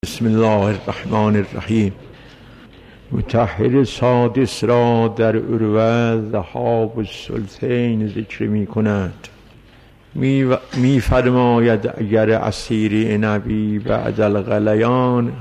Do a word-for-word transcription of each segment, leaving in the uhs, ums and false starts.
بسم الله الرحمن الرحیم. مطهر سادس را در عروه ذهاب الثلثین ذکر می کند. می, می فرماید اگر اسیر نبی بعد الغلیان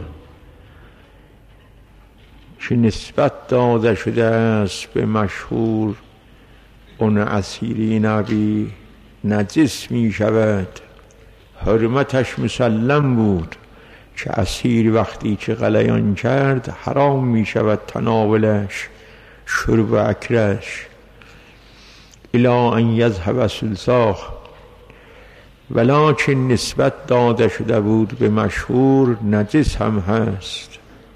که نسبت داده شده است به مشهور اون اسیر نبی نجس می شود. حرمتش مسلم بود که اسیر وقتی که غلیان کرد حرام می شود تناولش، شرب اکلش، الا ان یذهب ثلثاه، ولکن نسبت داده شده بود به مشهور نجس هم هست.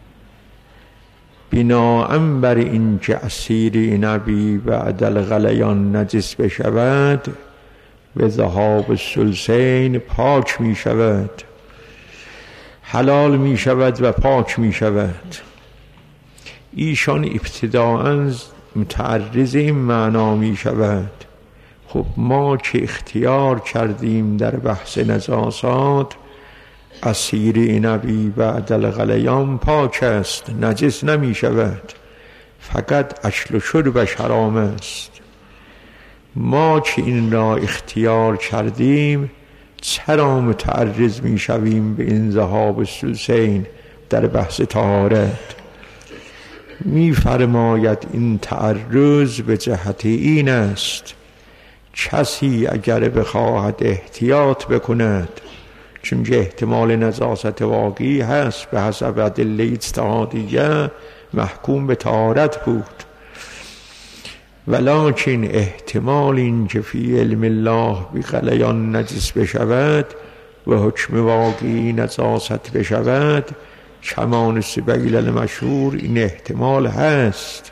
بناء بر این که اسیر نبی بعد الغلیان نجس بشود و ذهاب الثلثین پاک می شود، حلال می شود و پاک می شود. ایشان ابتداءً متعرض این معنا می شود. خب ما که اختیار کردیم در بحث نجاسات، اسیر نبی بعد الغلیان پاک است، نجس نمی شود، فقط اکل و شربش حرام است. ما که این را اختیار کردیم چرا متعرض می شویم به این ذهاب الثلثین در بحث طهارت؟ می فرماید این تعرض به جهت این است کسی اگر بخواهد احتیاط بکند، چون که احتمال نجاست واقعی هست، به حسب ادله اجتهادیه محکوم به طهارت بود، ولکن احتمال این که فی علم الله بی غلیان نجس بشود و حکم واقعی نجاست بشود، کمان سبیل المشهور این احتمال هست.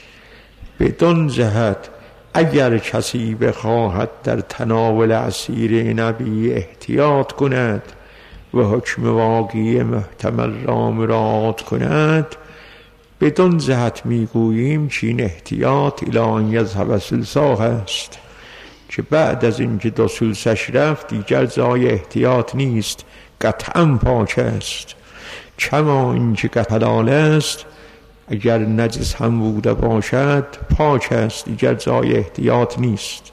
بدون جهت اگر کسی بخواهد در تناول اسیر نبی احتیاط کند و حکم واقعی محتمل را مراعات کند، بدون جهت میگوییم که این احتیاط الی ان یذهب ثلثاه است، که بعد از اینکه دو ثلثش رفت دیگر جای احتیاط نیست، قطعا پاک است. کما اینکه قطعا حلال است، اگر نجس هم بوده باشد پاک است، دیگر جای احتیاط نیست.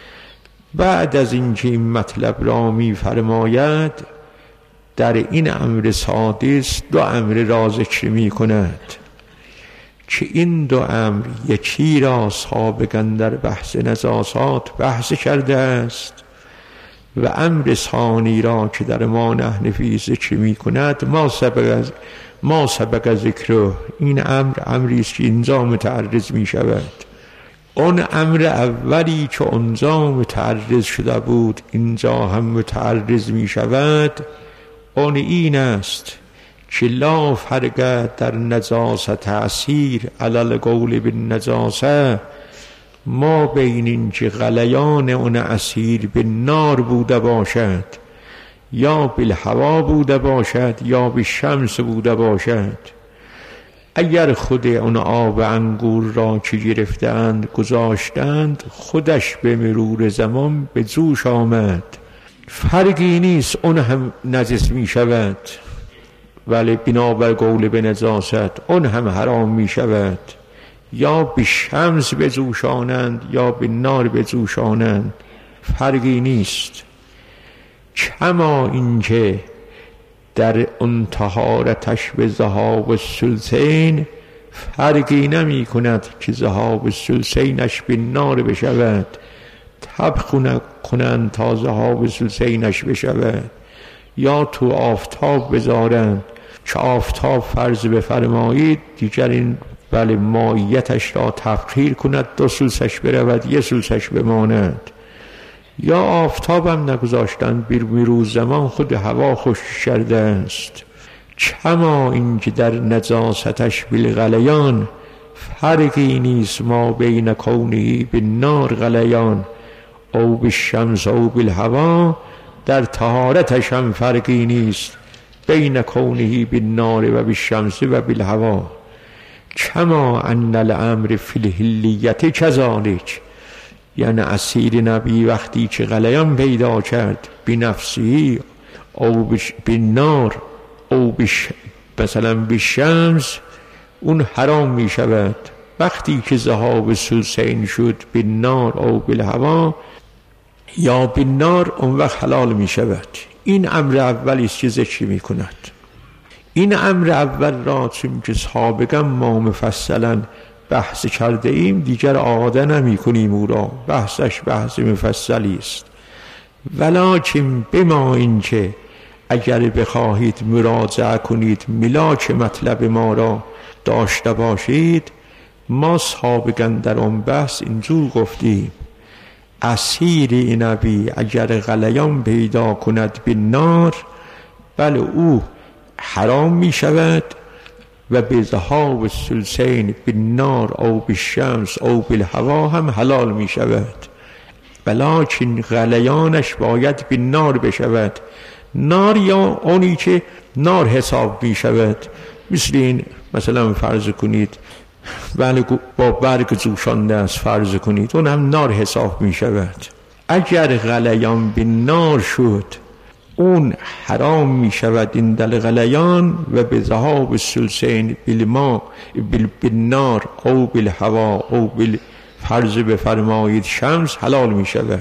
بعد از اینکه این مطلب را میفرماید در این امر سادس دو امر را ذکر می کند که این دو امر یکی را سابقاً در بحث نجاسات بحث کرده است و امر ثانی را که در ما نحن فی ذکر می کند ما سبق از ما سبق ذکر. این امر امری است که اینجا متعرض می شود. اون امر اولی که اونجا متعرض شده بود اینجا هم متعرض می شود، اون این است که لا فرق در نجاست اسیر علی القول بالنجاسه، ما بین این که غلیان اون اسیر به نار بوده باشد یا بالهوا بوده باشد یا به شمس بوده باشد. اگر خود اون آب انگور را که گرفتند گذاشتند خودش به مرور زمان به جوش آمد، فرقی نیست، اون هم نجس می شود، ولی بنابر قول به نجاست اون هم حرام می شود. یا به شمس بجوشانند یا به نار بجوشانند، فرقی نیست. کما اینکه در اون طهارتش به ذهاب الثلثین فرقی نمی کند که ذهاب الثلثینش به نار بشود، طبخ کنند تا ذهاب الثلثینش بشود، یا تو آفتاب بذارند که آفتاب فرض بفرمایید دیگر این ولی ماییتش را تفخیر کند، دو ثلثش برود یه ثلثش بماند، یا آفتاب هم نگذاشتند بیروز زمان خود هوا خشک کرده است. کما اینکه در نجاستش بالغلیان فرقی نیست ما بین کونه بالنار غلیان او بالشمس او بالهوا، در طهارتش هم فرقی نیست بین کونه بالنار و بالشمس و بالهوا. کما ان الامر فی الحلیت کذالک، یعنی اسیر نبی وقتی که غلیان پیدا کرد بنفسی او بالنار او بش مثلا بالشمس اون حرام می شود. وقتی که ذهاب سلسین شد بالنار او بالهوا یا بالنار اون وقت حلال می شود. این امر اولی است که ذکر می کند. این امر اول را چون که سابقا ما مفصلا بحث کرده ایم دیگر آماده نمی کنیم، او را بحثش بحث مفصلی است. ولکن بما اینکه اگر بخواهید مراجعه کنید ملاک مطلب ما را داشته باشید، ما سابقا در آن بحث اینجور گفتیم اسیر عنبی اگر غلیان پیدا کند بالنار بله او حرام می شود و به ذهاب الثلثین بالنار او بالشمس او بالهوا هم حلال می شود، ولکن غلیانش باید بالنار بشود. نار یا اونی که نار حساب می شود، مثل این مثلا فرض کنید بله با برگ جوشانده است، فرض کنید اون هم نار حساب می شود. اگر غلیان بالنار شد اون حرام می شود این دل غلیان و به ذهاب الثلثین بالماء بالنار او بالهوا او بالفرض بفرمایید شمس حلال می شود.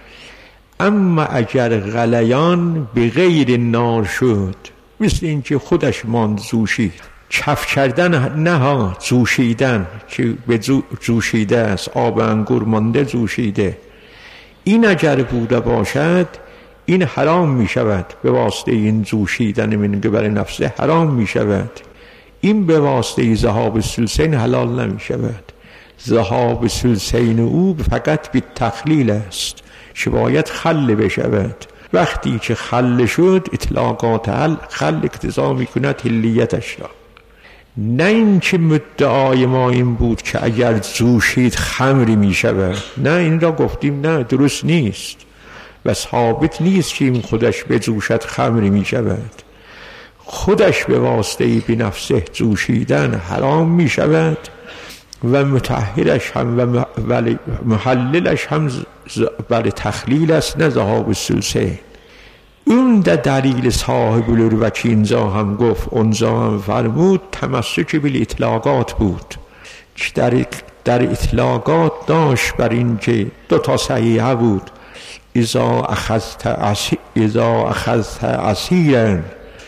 اما اگر غلیان به غیر نار شد، مثل این که خودش ماند جوشید، کف کردن نه ها جوشیدن که به جوشیده است، آب انگور مانده جوشیده، این اگر بوده باشد این حرام می شود. به واسطه این جوشیدن من قبل نفسه حرام می شود. این به واسطه ذهاب الثلثین حلال نمی شود. ذهاب الثلثین او فقط به تخلیل است که باید خل بشود. وقتی که خل شد اطلاقات حل خل اقتضا می کند حلیتش را. نه این که مدعای ما این بود که اگر جوشید خمری می شود، نه این را گفتیم نه درست نیست و ثابت نیست که این خودش به جوشت خمری می شود. خودش به واسطه به نفسه جوشیدن حرام می شود و مطهرش هم و محللش هم برای تخلیل است، نه ذهاب الثلثین. اون در دلیل صاحب الروکی اینجا هم گفت، اونجا هم فرمود تمسک به اطلاقات بود که در, در اطلاقات داشت بر این که دو تا صحیحه بود. اذا اخذت عصی... اذا اخذت عصیرا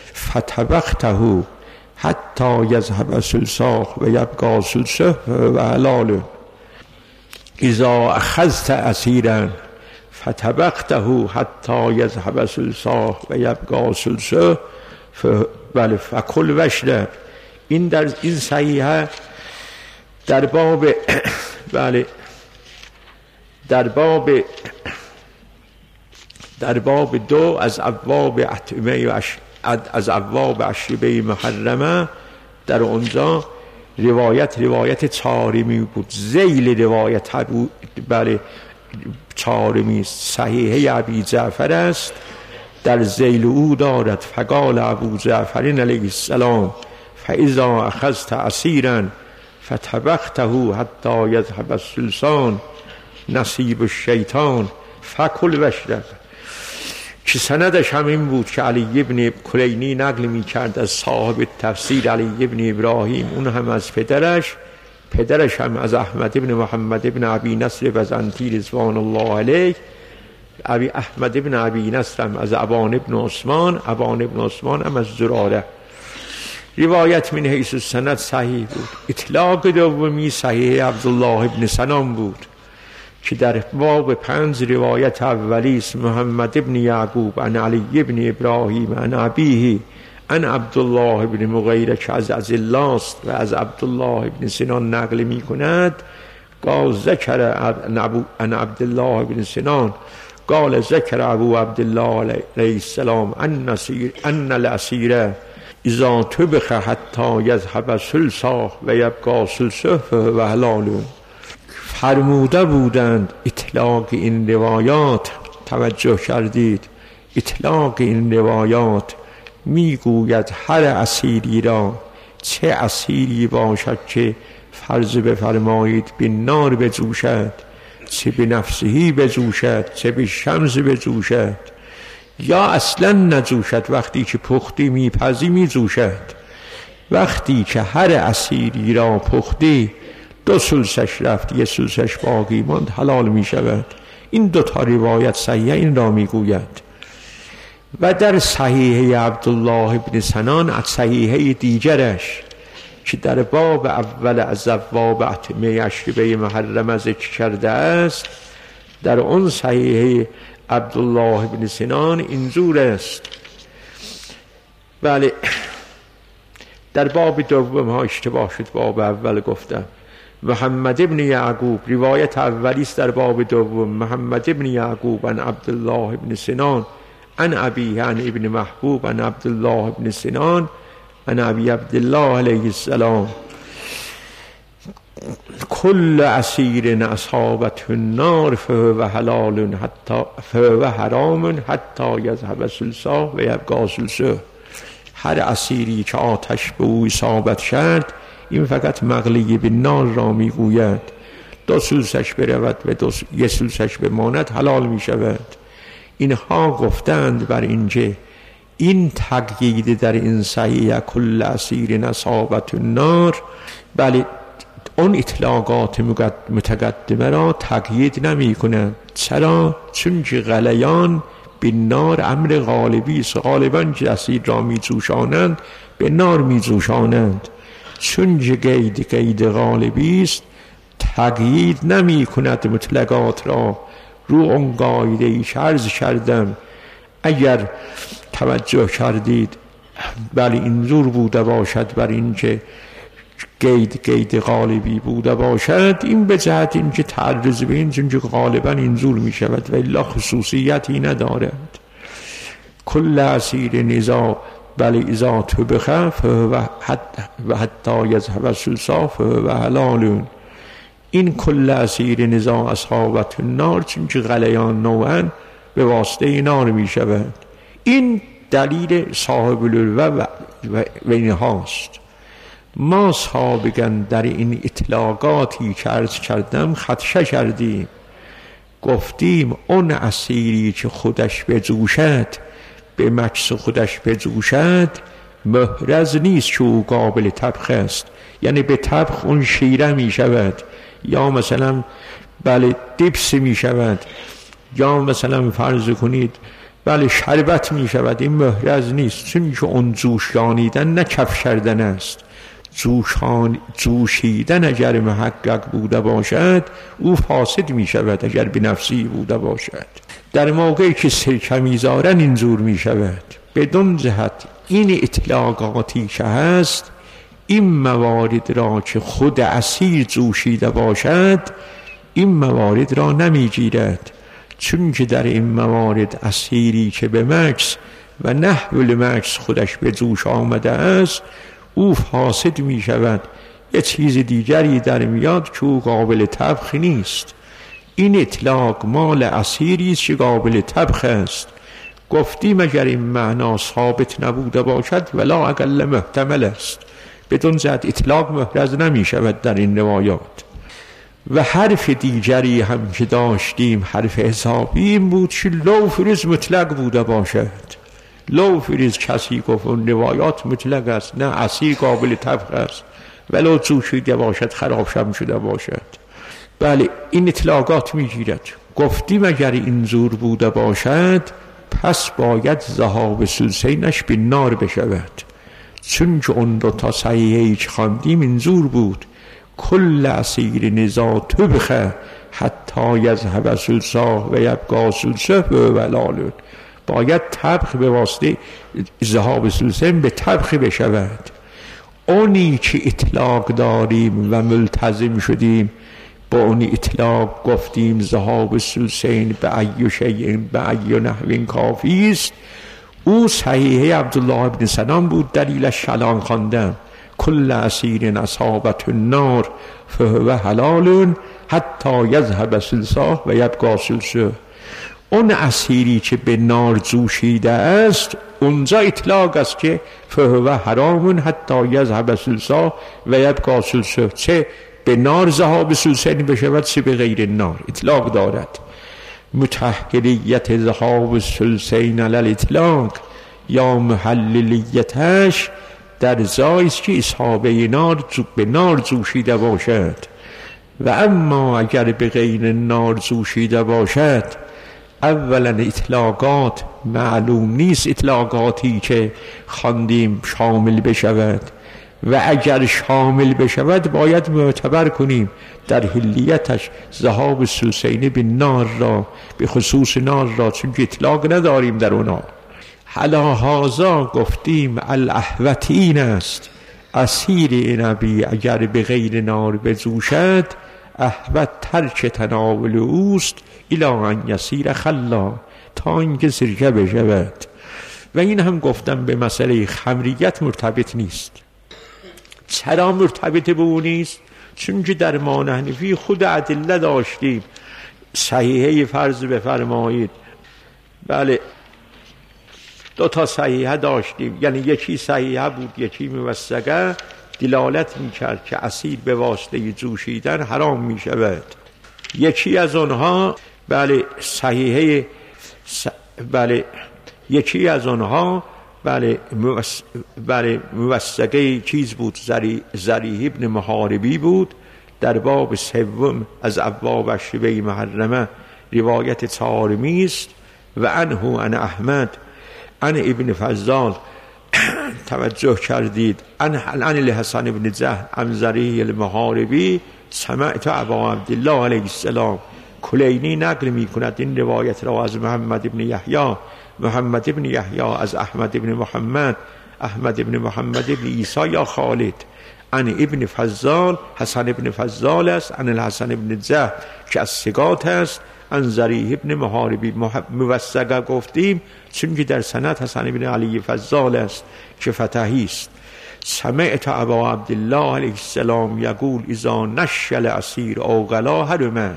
فتبخته حتی یذهب ثلثاه و یبقى ثلثه و حلاله. اذا اخذت عصیرا فتبخته حتی یذهب ثلثاه و یبقى ثلثه بله فکل واشرب. این در این صحیحه در باب بله در باب در باب دو از ابواب اطعمه و از ابواب اشربه محرمه در اونجا روایت روایت چارمی بود، ذیل روایت بود بله چارمی صحیحه ابی جعفر است، در ذیل او دارد فقال ابو جعفر علیه السلام فاذا اخذت عصیرا فتبخته حتی یذهب الثلثان نصیب الشیطان فکل واشرب. که سندش همین بود که علی ابن کلینی نقل می کرد از صاحب تفسیر علی ابن ابراهیم، اون هم از پدرش، پدرش هم از احمد ابن محمد ابن ابی نصر بزنطی رضوان الله علیه، ابی احمد ابن ابی نصر هم از ابان ابن عثمان، ابان ابن عثمان هم از زراره. روایت من حیث السند صحیح بود. اطلاق دومی صحیح عبدالله ابن سلام بود که در باب پنج روایت اولی است محمد ابن یعقوب عن علی ابن ابراهیم عن ابیه عن عبدالله ابن مغیره که از از الله است و از عبدالله ابن سنان نقل می کند. قال ذکر عن عبدالله ابن سنان قال ذکر ابو عبدالله علیه السلام ان نصیر ان الاسیر اذا طبخ حتی یذهب ثلثاه و یبقى ثلثه و حلاله. فرموده بودند اطلاق این روایات، توجه کردید، اطلاق این روایات میگوید هر اسیری را، چه اسیری باشد که فرض بفرمایید به نار بجوشد، چه به نفسهی بجوشد، چه به شمس بجوشد، یا اصلا نجوشد، وقتی که پختی میپزی میجوشد. وقتی که هر اسیری را پختی دو سلسش رفت یه سلسش باقی ماند حلال میشود. این دو تا روایت صحیح این را میگوید. و در صحیحه عبدالله ابن سنان از صحیحه دیگرش که در باب اول از ابواب اطعمه اشربه محرمه ذکر کرده است، در اون صحیحه عبدالله ابن سنان اینجور است. بله در باب دوم ها اشتباه شد، باب اول گفتم. محمد ابن یعقوب روایت اولی است در باب دوم. محمد ابن یعقوب عن عبدالله ابن سنان عن ابیه عن ابن محبوب عن عبدالله ابن سنان عن ابی عبدالله علیه السلام کل اسیر اصابته النار فهو حلال حتی فهو حرام حتی یذهب ثلثه و یبقی ثلثه. هر اسیری که آتش به او اصابت کرد این فقط مغلی به نار را میگوید. دو سلسش برود و دو یه سلسش بماند حلال می شود. اینها گفتند بر اینجا این تقیید در این صحیح کل اسیر اصابته النار، بله اون اطلاقات متقدمه را تقیید نمی کنند. چرا؟ چون که غلیان به نار امر غالبی است. غالبا که اسیر را می جوشانند به نار می جوشانند. چون که قید قید غالبی است تقیید نمی کند مطلقات را. رو اون قاعده ای عرض کردم اگر توجه کردید بله اینجور بوده باشد بر اینکه قید قید غالبی بوده باشد، این به جهت اینکه تعرض به این چون که غالبا اینجور می شود و الا خصوصیتی ندارد. کل اسیر نزاع بله اذا طبخ و حتی یذهب ثلثه فهو حلال. این کل اسیر نزاع اصحابت النار چون که غلیان نوعا به واسطه نار می شود. این دلیل صاحب العلوه و اینهاست. ما سابقا در این اطلاقاتی که عرض کردم خدشه کردیم، گفتیم اون اسیری که خودش بجوشد به مکس خودش بجوشد محرز نیست که او قابل طبخ است، یعنی به طبخ اون شیره می شود یا مثلا بله دیپس می شود یا مثلا فرض کنید بله شربت می شود. این محرز نیست چون که اون جوشانیدن نه کف کردن است. جوشان جوشیدن اگر محقق بوده باشد او فاسد می شود اگر به نفسی بوده باشد. در موقعی که سرکه میذارن اینجور می شود. بدون جهت این اطلاقاتی که هست این موارد را که خود اسیر جوشیده باشد این موارد را نمی گیرد، چون که در این موارد اسیری که به مکس و نحو المکس خودش به جوش آمده است او فاسد می شود. یه چیز دیگری در میاد که او قابل طبخ نیست. این اطلاق مال اسیری است که قابل طبخ است. گفتیم اگر این معنا ثابت نبوده باشد ولا اقل محتمل است. بدون جهت اطلاق محرز نمی شود در این روایات. و حرف دیگری هم که داشتیم حرف حسابی این بود که لو فریز مطلق بوده باشد. لو فریز کسی گفت اون روایات مطلق است، نه اسیر قابل طبخ است ولو جوشیده باشد خراب شم شده باشد. بله این اطلاقات میگیرد. گفتیم اگر این زور بوده باشد پس باید ذهاب ثلثینش به نار بشود، چون که اون دو تا صحیحی که خواندیم این زور بود. کل اسیر نزاع طبخ حتی یذهب ثلثه و یبقی ثلثه و حلال. باید طبخ به واسطه ذهاب ثلثه به طبخ بشود. اونی که اطلاق داریم و ملتزم شدیم با اونی اطلاق گفتیم ذهاب ثلثین به ای شیء به ای نحو کافی است. او صحیحه عبدالله ابن سنان بود، دلیلش الان خواندم. کل اسیر اصابته النار فهو حلال حتی یذهب ثلثه و یبقی ثلثه. اون اسیری که به نار جوشیده است اونجا اطلاق است که فهو حرام حتی یذهب ثلثه و یبقی ثلثه، چه به نار ذهاب ثلثین بشود چه به غیر نار اطلاق دارد. متحقریت ذهاب ثلثین علی الاطلاق یا محللیتش در زایست که اصحابه نار به نار جوشیده باشد. و اما اگر به غیر نار جوشیده باشد، اولا اطلاقات معلوم نیست اطلاقاتی که خواندیم شامل بشود، و اگر شامل بشود باید معتبر کنیم در حلیتش ذهاب ثلثین به نار را، به خصوص نار را، چون اطلاق نداریم در اونا. حالا هازا گفتیم الاحوت این است، اسیر نبی اگر به غیر نار بجوشد احوت ترک تناول اوست الی ان یسیر خلا، تا اینکه سرکه بشود. و این هم گفتم به مسئله خمریت مرتبط نیست. چرا مرتبط به او نیست؟ چون که در ما حنفی خود ادله داشتیم. صحیحه فرض بفرمایید، بله دو تا صحیحه داشتیم، یعنی یکی صحیحه بود یکی موثقه، دلالت میکرد که اسیر به واسطه جوشیدن حرام میشود. یکی از آنها بله صحیحه س... بله یکی از آنها بله موس... بله موثقه چیز بود، زری... زریح ابن محاربی بود، در باب سوم از ابواب شبه محرمه، روایت چهارمی است. و عنه عن احمد عن ابن فضال توجه کردید، عن عن الحسن ابن زهر عن زریح المحاربی سمعت ابا عبدالله علیه السلام. کلینی نقل می کند این روایت را از محمد ابن یحیی، محمد ابن یحیی از احمد ابن محمد، احمد ابن محمد ابن عیسی یا خالد، عن ابن فضال، حسن ابن فضال است، عن الحسن ابن زهر که از ثقات است، عن زریح ابن محاربی. موثقه گفتیم چون که در سند حسن ابن علی فضال است که فتحی است. سمعت ابا عبدالله علیه السلام یقول اذا نشل اسیر او غلا حرمه.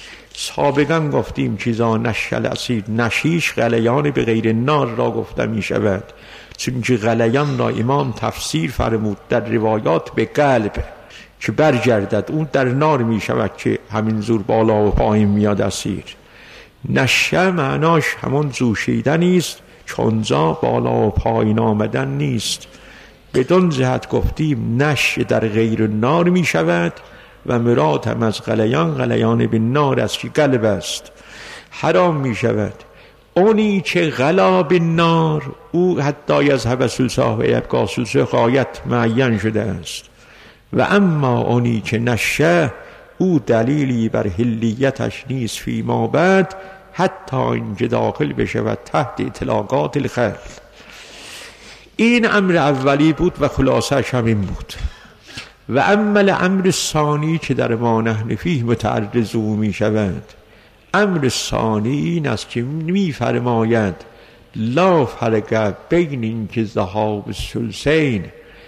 سابقا گفتیم که اذا نشل اسیر، نشیش غلیان به غیر نار را گفته می شود، چون که غلیان را امام تفسیر فرمود در روایات به قلب که برگردد، اون در نار می شود که همین زور بالا و پایین میاد اسیر. نشه معناش همون جوشیدن است، چونجا بالا و پایین آمدن نیست. بدون جهت گفتیم نش در غیر نار می شود و مراد هم از غلیان غلیان به نار است که قلب است، حرام می شود. اونی که غلا به نار او حتی از حبس الساه و یبقا سلسه غایت معین شده است، و اما اونی که نشه او دلیلی بر حلیتش نیست فی ما بعد، حتی اینکه داخل بشود تحت اطلاقات الخل. این امر اولی بود و خلاصش همین بود. و اما امر ثانی که در ما نحن فیه متعرض او می شود، امر ثانی این است که می فرماید لا فرق بین این که ذهاب الثلثین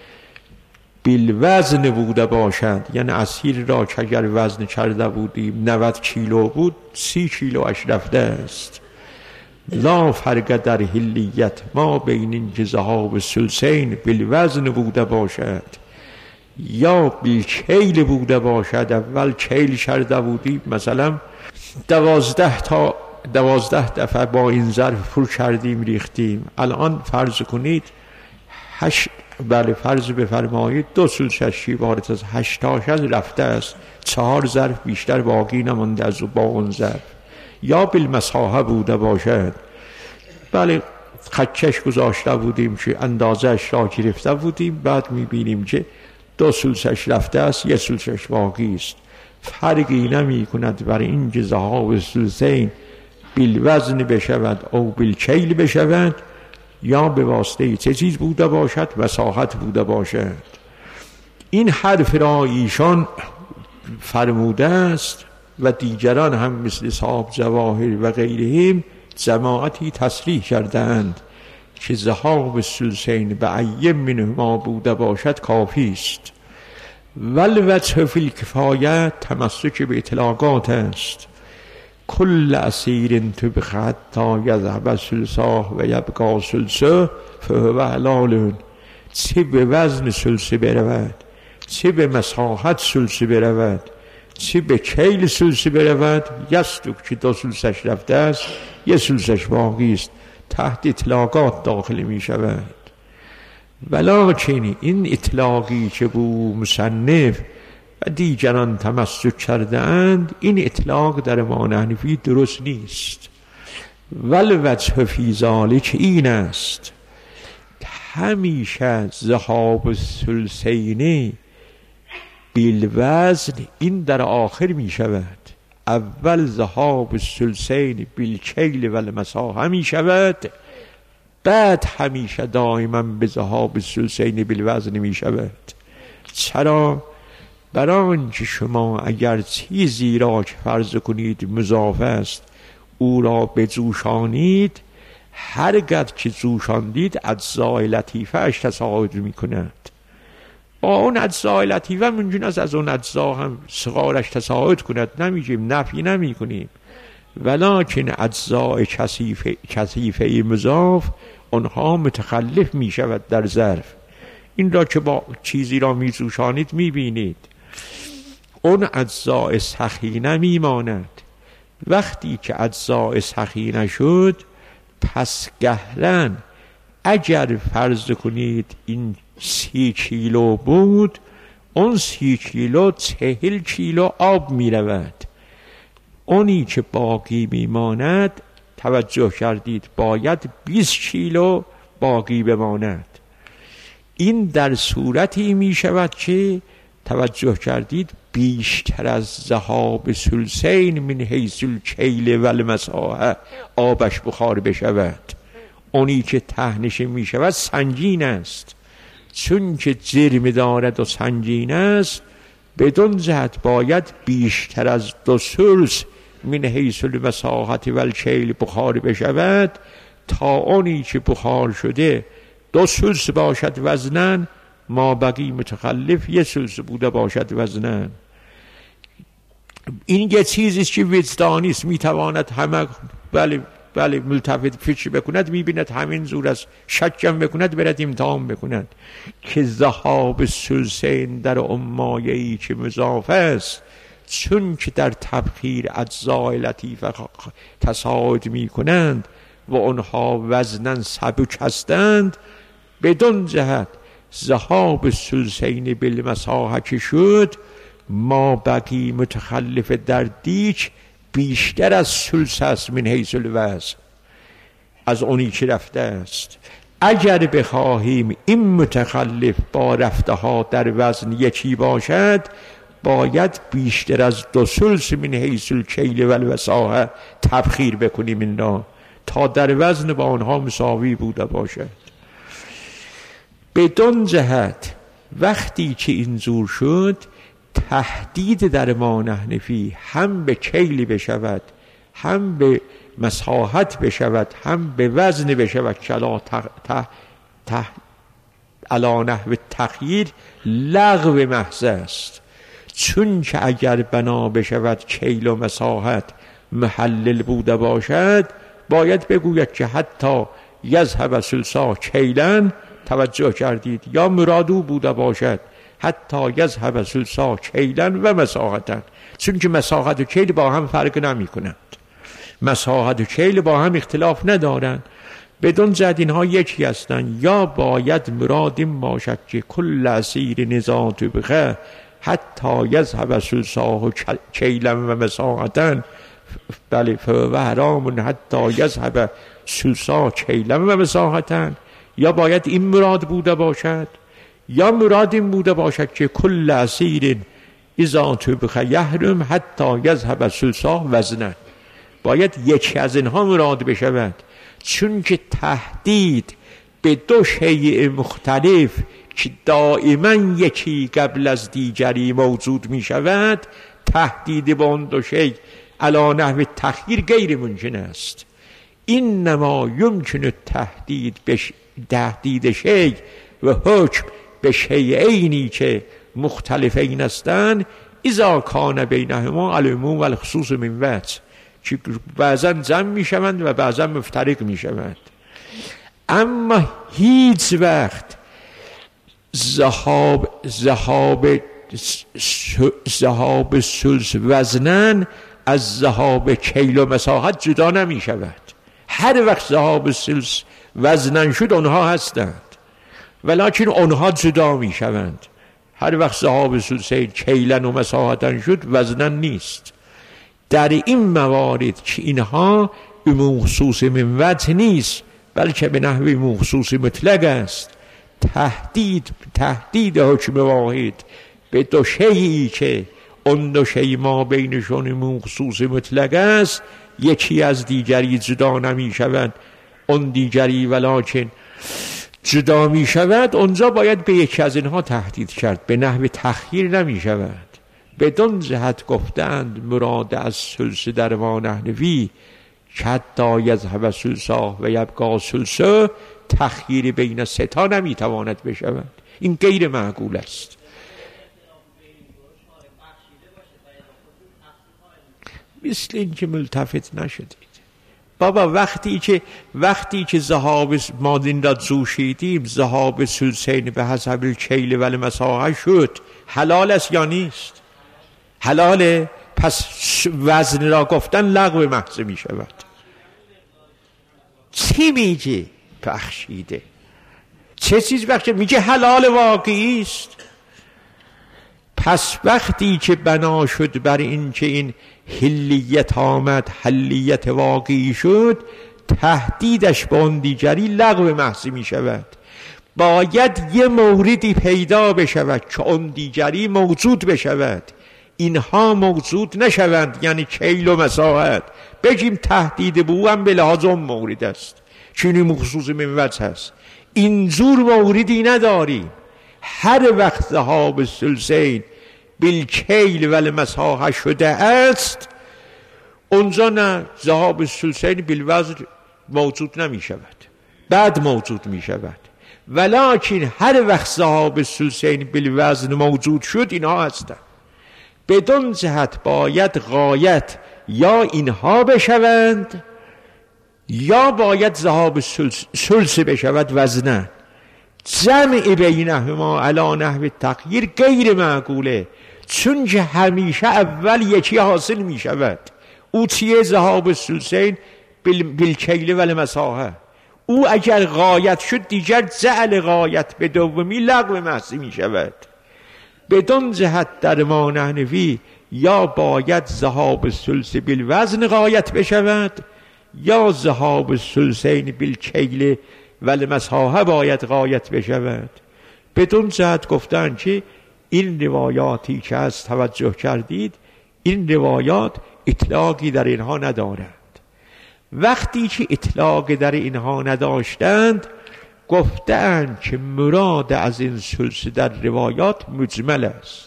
بالوزن بوده باشد، یعنی اسیر را که اگر وزن کرده بودیم نود کیلو بود، سی کیلو اش رفته است. لا فرق در حلیت ما بین این که ذهاب الثلثین بالوزن بوده باشد یا بالکیل بوده باشد. اول کیل کرده بودیم، مثلا دوازده تا دوازده دفعه با این ظرف پر کردیم ریختیم، الان فرض کنید هشت، بله فرض بفرمایید دو سلسش عبارت از هشتاش از رفته است، چهار ظرف بیشتر باقی نمانده از با اون ظرف. یا بالمساحه بوده باشد، بله خچش گذاشته بودیم که اندازش را گرفته بودیم، بعد میبینیم که دو سلسش رفته است، یک سلسش باقی است. فرقی نمی کند بر این که ذهاب الثلثین بالوزن بشود او بالکیل بشود، یا به واسطه چه چیز بوده باشد، وساحت بوده باشد. این حرف را ایشان فرموده است و دیگران هم مثل صاحب جواهر و غیرهم جماعتی تصریح کردند که ذهاب الثلثین به ای منهما بوده باشد کافی است. والوجه فی الکفایه تمسک به اطلاقات است. کل اسیر طبق حتی یذهب ثلثاه و یبقا ثلثه فهو حلال. چه به وزن ثلثه برود، چه به مساحت ثلثه برود، چی به چیل سلسی برود یستوک که دو سلسش رفته است یه سلسش باقی است تحت اطلاقات داخل می شود. ولکن این اطلاقی که بو مصنف و دیگران تمسک کرده اند این اطلاق در امام حنفی درست نیست. والوجه فی ذلک این است همیشه ذهاب الثلثین بالوزن این در آخر می شود. اول ذهاب الثلثین بالکیل و المساحه می شود، بعد همیشه دائما به ذهاب الثلثین بالوزن می شود. چرا؟ برای آنکه شما اگر چیزی را که فرض کنید مضاف است او را بجوشانید، هرگاه که جوشاندید اجزای لطیفه اش تصاعد می کند. با اون اجزای لطیفه ممکن است از اون اجزا هم صغارش تصاعد کند، نمیگیم نفی نمی کنیم، ولکن اجزای کثیفه کثیفه مضاف آنها متخلف می شود در ظرف. این را که با چیزی را می جوشانید می بینید اون اجزای سخینه می ماند. وقتی که اجزای سخینه شد پس گهرن اگر فرض کنید این سی کیلو بود، اون سی کیلو چهل کیلو آب می رود. اونی که باقی می ماند توجه کردید باید بیست کیلو باقی بماند. این در صورتی می شود که توجه کردید بیشتر از ذهاب ثلثین من حیث الکیل و المساحه آبش بخار بشود. اونی که تهنش می شود سنگین است، چون که جرم دارد و سنگین است بدون جهت باید بیشتر از دو ثلث من حیث المساحه و الکیل بخار بشود تا اونی که بخار شده دو ثلث باشد وزنن، ما بقی متخلف یه ثلث بوده باشد وزنن. این یه چیزی که وجدانی است، میتواند همه بله بله ملتفت فکر بکند میبیند همین زور است، شکم بکند برد امتحان بکند که ذهاب ثلثین در امایه‌ای که مضاف است چون که در تبخیر اجزای لطیفه تصاعد میکنند و آنها وزنن سبک هستند، بدون جهت ذهاب ثلثین بالمساحه که شد ما بقی متخلف در دیک بیشتر از ثلث است من حیث الوزن از اونی که رفته است. اگر بخواهیم این متخلف با رفته ها در وزن یکی باشد باید بیشتر از دو ثلث من حیث الکیل و المساحه تبخیر بکنیم این را تا در وزن با آنها مساوی بوده باشد. بدون جهت وقتی که اینجور شد تهدید در امام حنفی هم به کیل بشود هم به مساحت بشود هم به وزن بشود کلا ته ته ته علی نحو تغییر لغو محض است. چون که اگر بنا بشود کیل و مساحت محلل بوده باشد باید بگوید که حتی یذهب ثلثا کیلا، توجه کردید، یا مرادو بوده باشد حتی یذهب ثلثا کیلا و مساحتا، چون که مساحت و کیل با هم فرق نمی کنند، مساحت و کیل با هم اختلاف ندارند، بدون جهت اینها یکی هستند. یا باید مراد این باشد که کل اسیر نزاعت بخه حتی یذهب ثلثا کیلا و مساحتا، بله فهو حرام حتی یذهب ثلثا کیلا و مساحتا. یا باید این مراد بوده باشد یا مراد این بوده باشد که کل اسیر اذا طبخ یحرم حتی یذهب ثلثا وزنا، باید یکی از اینها مراد بشود. چون که تهدید به دو شیء مختلف که دائما یکی قبل از دیگری موجود می شود، تهدید به اون دو شیء علی نحو تخییر غیر ممکن است. اینما یمکن تهدید به تهدید شیء و حکم به شیئینی که مختلفین هستند اذا کان بینهما العموم و الخصوص من وجه، که بعضا جمع می شوند و بعضا مفترق می شوند. اما هیچ وقت ذهاب ذهاب ذهاب ثلث وزنن از ذهاب کیل و مساحت جدا نمی شود. هر وقت ذهاب ثلث وزنن شد اونها هستند، ولکن اونها جدا می شوند. هر وقت ذهاب ثلثین کیلن و مساحتن شد وزنن نیست. در این موارد که اینها مخصوص من وجه نیست بلکه به نحو مخصوص مطلق است، تهدید تهدید حکم واحد به دو شیئی که اون دو شی ما بینشون مخصوص مطلق است، یکی از دیگری جدا نمی شود، اون دیگری ولکن جدا می شود، اونجا باید به یکی از اینها تهدید کرد، به نحو تخییر نمی شود. بدون جهت گفتند مراد از ثلث در ما نحنوی حتی یذهب ثلثاه و یبقی ثلثه، تخییر بین سه تا نمی تواند بشود، این غیر معقول است. مثل این که ملتفت نشدید بابا، وقتی که وقتی که ذهاب ما دین را جوشیدیم ذهاب ثلثین به حسب الکیل و المساحه شد، حلال است یا نیست؟ حلاله. پس وزن را گفتن لغو محض می شود. چی میگه؟ بخشیده. چه چیز بخشیده؟ میگه حلال واقعی است. پس وقتی که بنا شد بر این که این حلیت آمد، حلیت واقعی شد، تهدیدش با اون دیگری لغو محض می شود. باید یه موردی پیدا بشود که اون دیگری موجود بشود، اینها موجود نشوند، یعنی کیل و مساحت. بگیم تهدید به او هم به لحاظ اون مورد است چینی مخصوص من وجه هست. اینجور موردی نداریم. هر وقت ذهاب ثلثین بالکیل و المساحه شده است، اونجا نه ذهاب ثلثین بالوزن موجود نمی شود، بعد موجود می شود. ولکن هر وقت ذهاب ثلثین بالوزن موجود شد، اینها هستند. بدون جهت باید غایت یا اینها بشوند یا باید ذهاب ثلث بشود وزنه. جمع بینهما علی نحو تغییر غیر معقوله، چون که همیشه اول یکی حاصل می شود. او چیه؟ ذهاب ثلثین بالکیل و المساحه. او اگر غایت شد دیگر جعل غایت به دومی لغو محض می شود. بدون جهت در ما نحنوی یا باید ذهاب ثلث بالوزن غایت بشود یا ذهاب ثلثین بالکیل و المساحه باید غایت بشود. بدون جهت گفتن که این روایاتی که از توجه کردید، این روایات اطلاقی در اینها ندارند. وقتی که اطلاق در اینها نداشتند، گفتند که مراد از این ثلث در روایات مجمل است.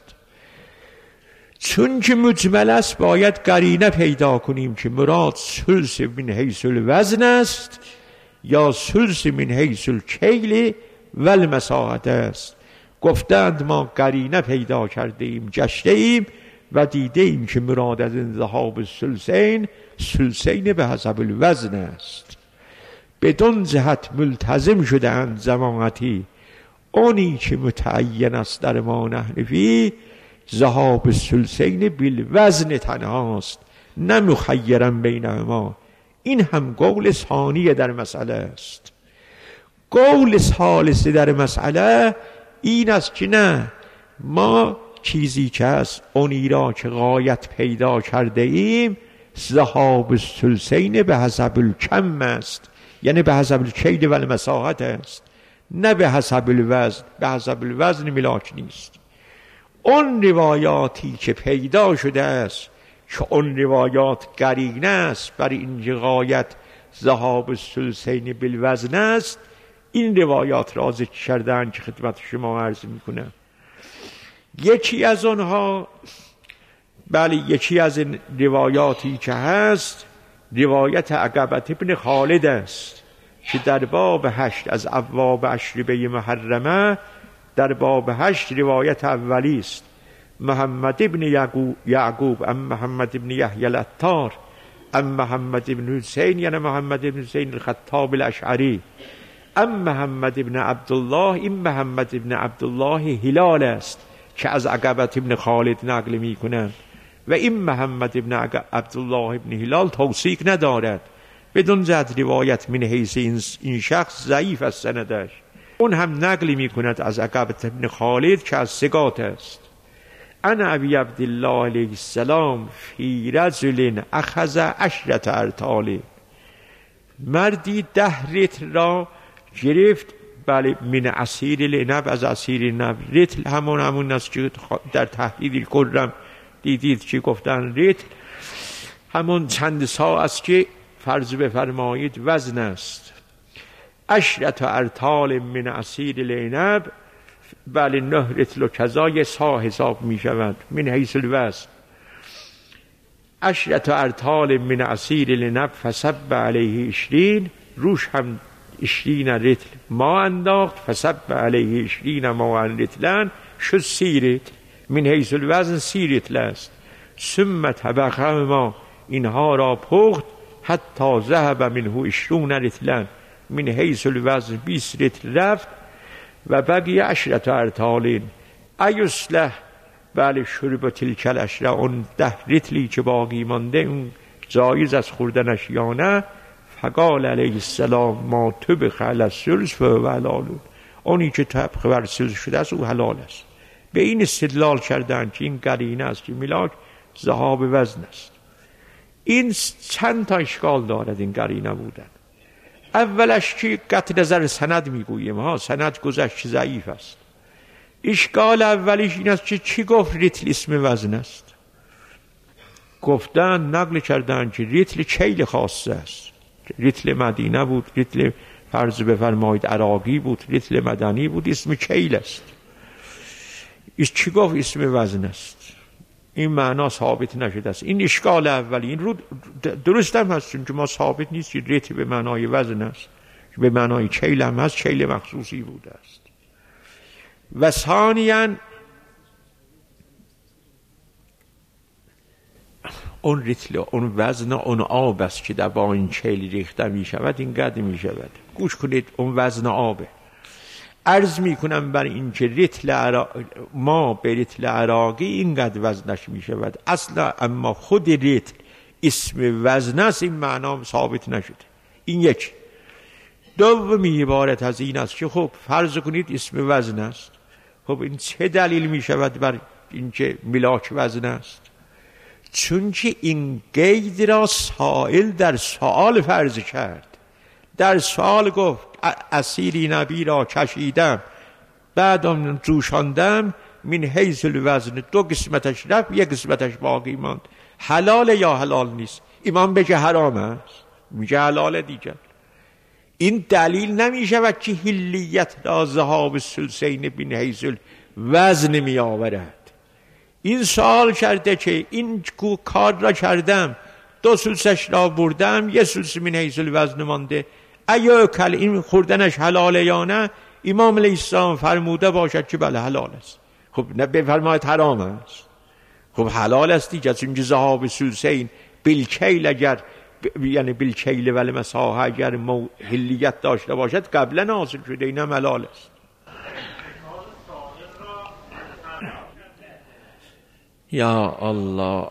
چون که مجمل است باید قرینه پیدا کنیم که مراد ثلث من حیث الوزن است یا ثلث من حیث الکیل و المساحه است. گفتند ما قرینه پیدا کرده ایم، گشته ایم و دیده ایم که مراد از این ذهاب ثلثین ثلثین به حسب الوزن است. بدون جهت ملتزم شده اند زمانتی اونی که متعین است در ما نحنفی ذهاب ثلثین بالوزن تنهاست، نه مخیرا بینهما. این هم قول ثانی در مسئله است. قول ثالث در مسئله این است که نه، ما چیزی که است اونی را که غایت پیدا کرده ایم ذهاب ثلثین به حسب الکم است، یعنی به حسب الکیل و المساحت است، نه به حسب الوزن. به حسب الوزن ملاک نیست. اون روایاتی که پیدا شده است که اون روایات قرینه است برای این غایت ذهاب ثلثین بالوزن است، این روایات را ذکر کردن که خدمت شما عرض میکنم. یکی از آنها، بله یکی از این روایاتی که هست روایت عقبة ابن خالد است که در باب هشت از ابواب اشربه محرمه در باب هشت روایت اولی است. محمد ابن یعقوب ام محمد ابن یحیی العطار ام محمد ابن حسین، یعنی محمد ابن حسین الخطاب الاشعری، ام محمد ابن عبدالله، این محمد ابن عبدالله هلال است که از عقبت ابن خالد نقل می کنند و این محمد ابن عبدالله ابن هلال توثیق ندارد، بدون زد روایت من حیث این شخص ضعیف از سندش. اون هم نقل می کند از عقبت ابن خالد که از ثقات است. انا ابی عبدالله علیه السلام فی رجل اخذ عشرة ارطال، مردی ده رطل را گرفت، بله، من عصیر العنب، از عصیر عنب. رطل همون همون است که در تحریر الکرم دیدید که گفتن رطل همون چند سا است که فرض بفرمایید وزن است. عشرة ارطال من عصیر العنب، بله، نه رطل و کذا یه سا حساب می شود من حیث الوزن. عشرة ارطال من عصیر العنب فصب علیه عشرین، روش هم عشرین رطل ما انداخت، فصب علیه عشرین ما رطلن، شد سی رطل. من حیث الوزن سی رطل است. ثم طبخ ما، اینها را پخت، حتی ذهب منه عشرون رطلن، من حیث الوزن بیست رطل رفت و بقیه عشرة ارطال. ایصلح، بله، شرب تلک العشرة، اون ده رطلی که باقی مانده اون جایز از خوردنش یا نه؟ فقال علیه السلام ما طبخ علی الثلث فهو حلال، اونی که طبخ بر ثلث شده است او حلال است. به این استدلال کردند که این قرینه است که ملاک ذهاب وزن است. این چند تا اشکال دارد این قرینه بودن. اولش که قطع نظر سند میگوییم ها، سند گذشت ضعیف است. اشکال اولیش این است که چی گفت رطل اسم وزن است؟ گفتن نقل کردن که رطل کیل خاصه است. رطل مدینه بود، رطل فرض بفرمایید عراقی بود، رطل مدنی بود، اسم کیل است. ایش چی گفت اسم وزن است؟ این معنا ثابت نشده است. این اشکال اولی. این رو درست هم هست، چون ما ثابت نیست که رطل به معنای وزن است، به معنای کیل هم هست، کیل مخصوصی بوده است. و ثانیاً اون رطل، اون وزن، اون آب است که در با این کیل ریخته می شود، این قدر می شود. گوش کنید، اون وزن آبه. عرض می کنم بر این که رطل عرا... ما به رطل عراقی اینقدر وزنش می شود اصلا، اما خود رطل اسم وزن است، این معنا ثابت نشده. این یک. دومی عبارت از این است که خب فرض کنید اسم وزن است، خب این چه دلیل می شود بر این که ملاک وزن است؟ چون که این قید را سائل در سوال فرض کرد. در سوال گفت عصیری نبی را کشیدم، بعد آن جوشاندم، من حیث الوزن دو قسمتش رفت، یک قسمتش باقی ماند. حلال یا حلال نیست؟ امام بگه حرام است، میگه حلال دیگر. این دلیل نمی شود که حلیت را ذهاب الثلثین من حیث الوزن می آورد. این سوال کرده که این کار را کردم، دو ثلثش را بردم، یه ثلث من حیث الوزن مانده، ایا کل این خوردنش حلاله یا نه؟ امام علیه السلام فرموده باشد که بله حلال است. خب نه بفرماید حرام است؟ خب حلال است دیگه، چون که ذهاب ثلثین بالکیل، اگر یعنی بالکیل ولی مساحه اگر حلیت داشته باشد قبلا حاصل شده، اینم حلال است. یا الله،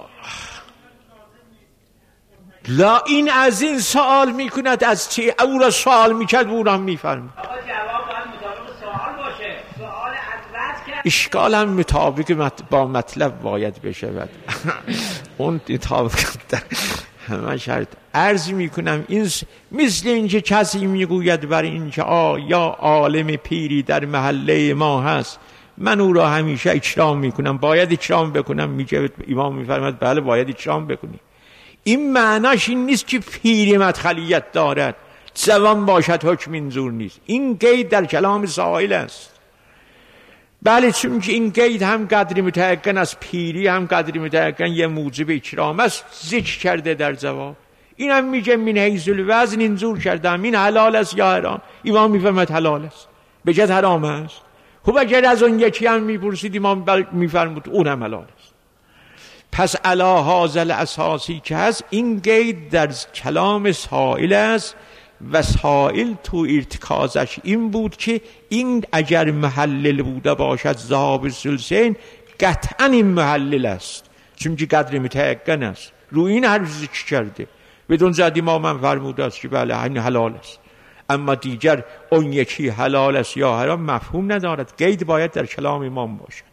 لا این از این سوال میکند، از چی او را سوال میکرد او را میفرمید. آقا جواب باید مطابق سوال باشه، سوال از رد کرد، اشکال هم مطابق مط... با مطلب باید بشود. اون مطابق همه شرط. عرض میکنم این س... مثل اینکه کسی میگوید بر اینکه آ یا عالم پیری در محله ما هست، من او را همیشه اکرام میکنم، باید اکرام بکنم. میگه امام میفرماید بله باید اکرام بکنی. این معناش این نیست که پیری مدخلیت دارد، جوان باشد حکم اینجور نیست. این قید در کلام سائل است. بله، چون که این قید هم قدری متعین از پیری، هم قدری متعین یه موجب اکرام است، ذکر کرده در جواب. این هم میگه من حیث الوزن اینجور کردم، این حلال است یا حرام؟ امام میفرماید حلال است، بجد حرام است. خب اگر از اون یکی هم میپرسید امام میفرمود اونم حلال است. پس علا هذا الاساسی که هست، این قید در کلام سائل است و سائل تو ارتکازش این بود که این اگر محلل بوده باشد ذهاب الثلثین قطعا این محلل است، چون که قدر متیقن است. روی این هر چیزی چی کرده؟ بدون زدی ما من فرموده است که بله این حلال است، اما دیگر اون یکی حلال است یا حرام مفهوم ندارد. قید باید در کلام امام باشد.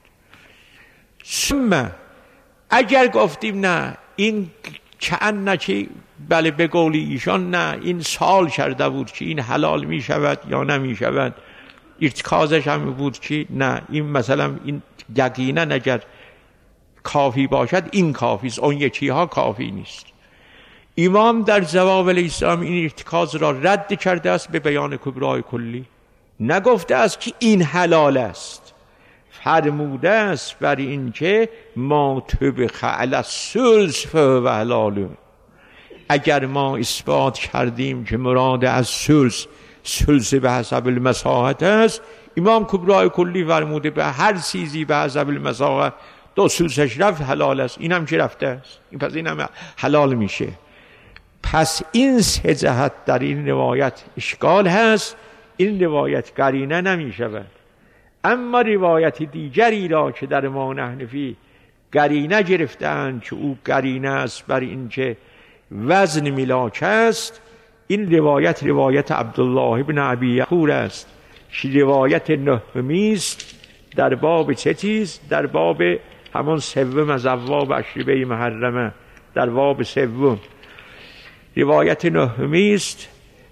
ثم اگر گفتیم نه این کأن که بله به قول ایشان نه این سال کرده بود که این حلال می شود یا نمی شود، ارتکازش هم بود که نه این مثلا این یقینا اگر کافی باشد این کافی است، اون یکی ها کافی نیست. امام در جواب الاسلام این ارتکاز را رد کرده است به بیان کبرای کلی. نگفته است که این حلال است، فرموده است بر این که ما طبخ علی الثلث فهو حلال. اگر ما اثبات کردیم که مراد از ثلث ثلث به حسب المساحت است، امام کبرای کلی فرموده به هر چیزی به حسب المساحت دو ثلثش رفت حلال است. این هم که رفته است، این پس این هم حلال میشه. پس این سه جهت در این روایت اشکال هست، این روایت قرینه نمی شود. اما روایت دیگری را که در امام حنفی قرینه گرفتند که او قرینه است بر این که وزن ملاک است، این روایت روایت عبدالله بن ابی یعفور است که روایت نهمی است در باب چه چیز؟ در باب همان سوم از ابواب اشربه محرمه، در باب سوم روایت نهمی است.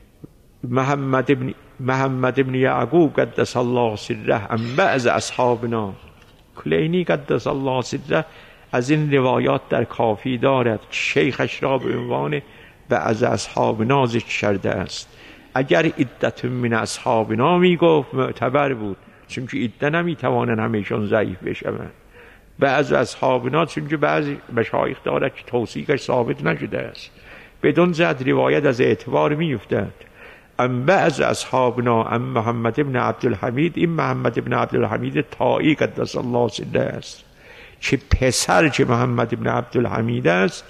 محمد ابن محمد ابن یعقوب قدس الله سره ام بعض اصحابنا، کلینی قدس الله سره از این روایات در کافی دارد که شیخش را به عنوان بعض اصحابنا ذکر کرده است. اگر عدت من اصحابنا می گفت معتبر بود، چون که عده نمی توانن همیشون ضعیف بشوند. بعض اصحابنا چون که بعضی مشایخ دارد که توثیقش ثابت نشده است، بدون زد روایت از اعتبار می افتد. ام بعض اصحابنا ام محمد ابن عبدالحمید، این محمد ابن عبدالحمید طائی قدس الله سره است که پسر که محمد ابن عبدالحمید است.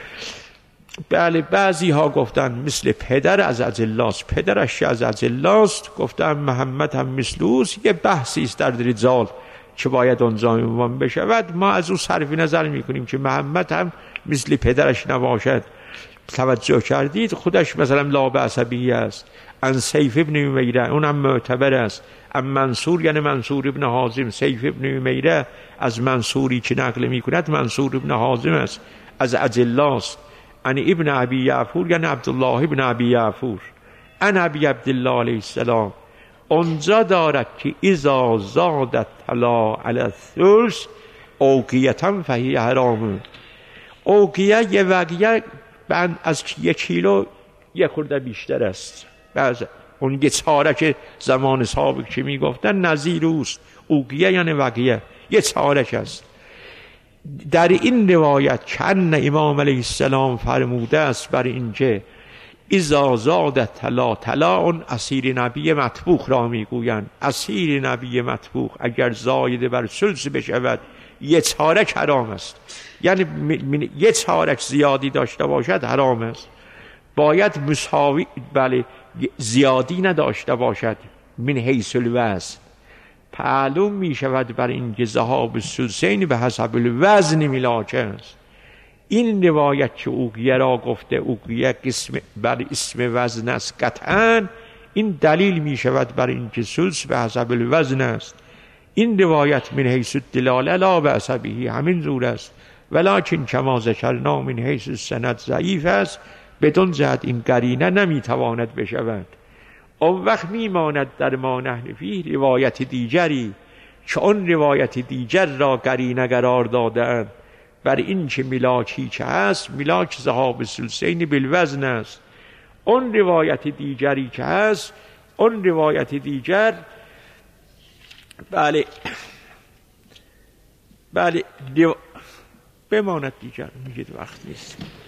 بله بعضی ها گفتن مثل پدر از عجلاست، پدرش از عجلاست، گفتن محمد هم مثل اوست. یه بحثی است در رجال که باید آنجا عنوان بشود. ما از او صرف نظر میکنیم که محمد هم مثل پدرش نباشد. توجه کردید خودش مثلا لا بعصبی است. ان سیف ابن امیره اونم معتبر است. ام منصور یعنی منصور ابن حازم، سیف ابن امیره از منصوری که نقل میکند منصور ابن حازم است، از اجلاست. ان ابن ابی یعفور یعنی عبدالله ابن ابی یعفور ان ابی عبدالله علیه السلام. اونجا دارد که اذا زادت طلا علی الثلث اوقیتا فهی حرام. اوقیه یه وقیه بند از یک کیلو یک خورده بیشتر است. بعض اون یه چارک زمان سابق که میگفتن نظیر اوست. اوقیه یعنی وقیه یه چارک است. در این روایت کن امام علیه السلام فرموده است بر اینکه اذا زادت طلا، طلا اون اسیر نبی مطبوخ را میگویند. اسیر نبی مطبوخ اگر زایده بر ثلث بشود یه چارک حرام است، یعنی یه چارک زیادی داشته باشد حرام است. باید مساوی بله زیادی نداشته باشد من حیث الوزن. معلوم می شود بر این که ذهاب الثلثین به حسب الوزن ملاک است. این روایت که اوقیه را گفته اوقیه قسم بر اسم وزن است قطعا، این دلیل می شود بر این که ثلث به حسب الوزن است. این روایت من حیث الدلاله لا بأس به همین زور است، ولکن کما ذکرنا من حیث السند ضعیف است. بدون جهت این قرینه نمیتواند بشود. اون وقت میماند در ما حنفی روایت دیگری که اون روایت دیگر را قرینه قرار دادند بر این که ملاکی که هست ملاک ذهاب الثلثین بالوزن است. اون روایت دیگری که هست اون روایت دیگر بله بله دیو... بماند دیگر میگید وقت نیست.